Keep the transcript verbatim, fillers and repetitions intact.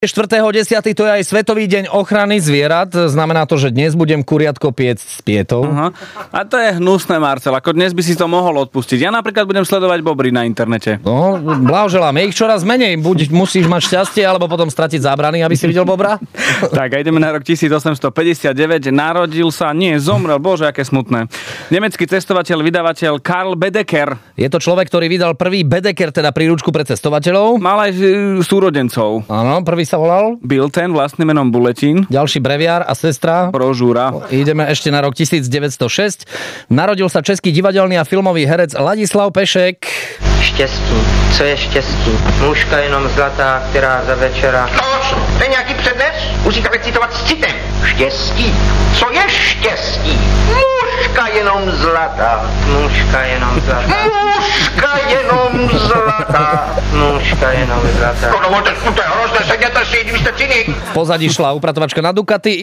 štvrtého desiateho to je aj Svetový deň ochrany zvierat. Znamená to, že dnes budem kuriatko piec s pietou. Aha. A to je hnusné, Marcel. Ako dnes by si to mohol odpustiť. Ja napríklad budem sledovať bobry na internete. No, blahoželám. Je ich čoraz menej. Buď musíš mať šťastie, alebo potom stratiť zábrany, aby si videl bobra. Tak, a ideme na rok tisícosemstopäťdesiatdeväť. Narodil sa, nie, zomrel. Bože, aké smutné. Nemecký cestovateľ, vydavateľ Karl Baedeker. Je to človek, ktorý vydal prvý Baedeker, teda príručku pre cestovateľov. Mal aj súrodencov. Áno, prvý sa volal Bilten, vlastným menom Bulletin. Ďalší breviár a sestra Brožúra. Ideme ešte na rok devätnásťstošesť. Narodil sa český divadelný a filmový herec Ladislav Pešek. Štěstí. Co je štěstí? Nůžka jenom zlatá, která za večera... Tož, to je nějaký přednes? Musíte recitovat s citem. Štěstí. Co je štěstí? Nůžka jenom zlatá. Nůžka jenom zlatá. Nůžka jenom zlatá. Nůžka jenom zlatá. No dovolte, to je hrozné, sedněte si, vy jste cynik. V pozadí šla upratovačka na Ducati.